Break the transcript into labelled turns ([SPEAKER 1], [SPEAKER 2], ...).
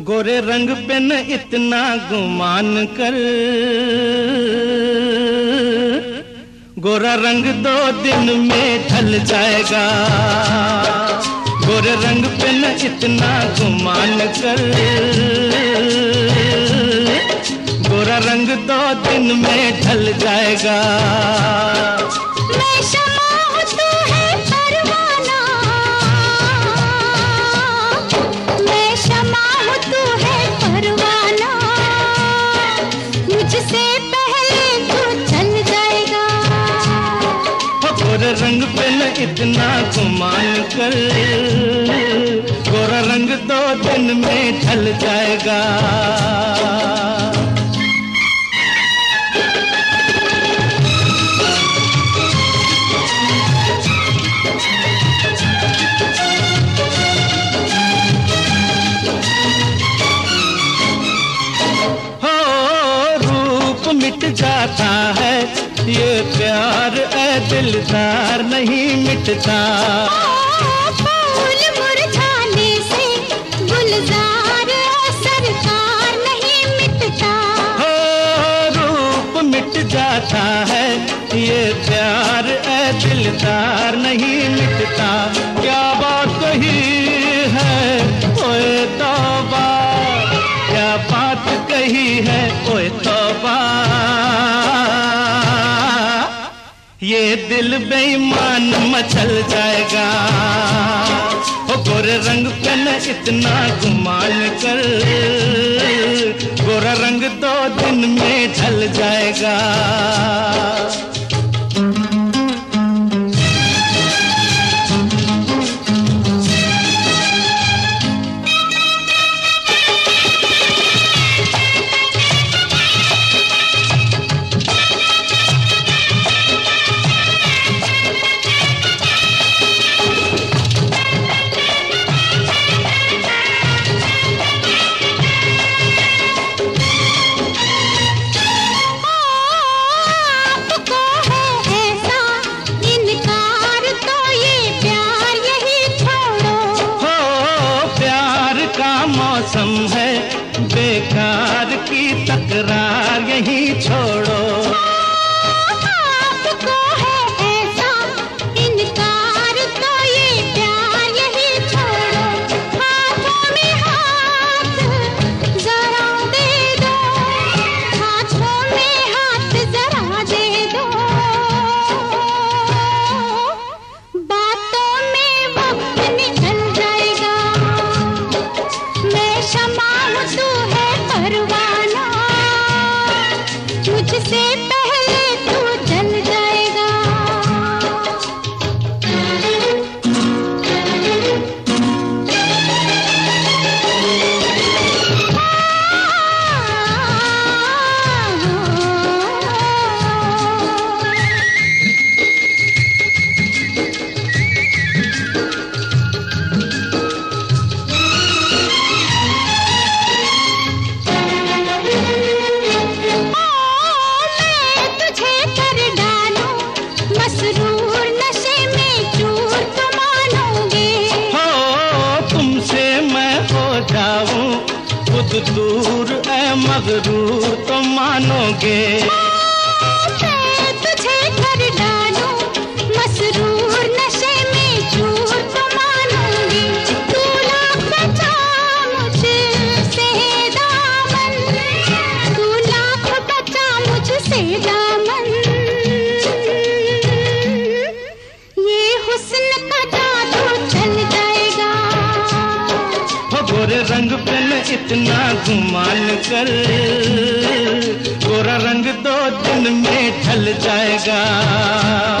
[SPEAKER 1] गोरे रंग पे न इतना गुमान कर, गोरा रंग 2 दिन में ढल जाएगा। गोरे रंग पे न इतना गुमान कर, गोरा रंग 2 दिन में ढल जाएगा।
[SPEAKER 2] मैं शमा हूँ तू है परवाना, मैं शमा हूँ तू है परवाना, मुझसे पहले तू चल जाएगा।
[SPEAKER 1] गोरे रंग पे न इतना गुमान कर, गोरा रंग 2 दिन में ढल जाएगा। मिट जाता है ये प्यार ऐ दिलदार नहीं मिटता।
[SPEAKER 2] फूल मुरझाने से गुलजार सरकार नहीं मिटता।
[SPEAKER 1] हो रूप मिट जाता है ये प्यार ऐ दिलदार नहीं मिटता। क्या बात कही है ओए तौबा, क्या बात कही है ओए तौबा, ये दिल बेईमान मचल जाएगा। ओ गोरे रंग पे न इतना गुमान कर, गोरा रंग 2 दिन में ढल जाएगा। मौसम है बेकार की तकरार यही छोड़ो।
[SPEAKER 2] आपको है ऐसा इनकार तो ये प्यार यही छोड़ो। हाथों में हाथ जरा दे दो, हाथों में हाथ जरा दे दो, बातों में वक्त निकल जाएगा। मैं शमा हूँ तू है परवाना, मुझसे पहले तू जल जाएगा।
[SPEAKER 1] खुद दूर ऐ मगरूर तो मानोगे।
[SPEAKER 2] मैं तुझे कर डालूं मसरूर नशे में चूर तो मानोगे। तू लाख बचा मुझसे दामन, तू लाख बचा मुझसे दामन, ये हुस्न का जादू चल जाएगा।
[SPEAKER 1] गोरे रंग पे न इतना गुमान कर, गोरा रंग 2 दिन में ढल जाएगा।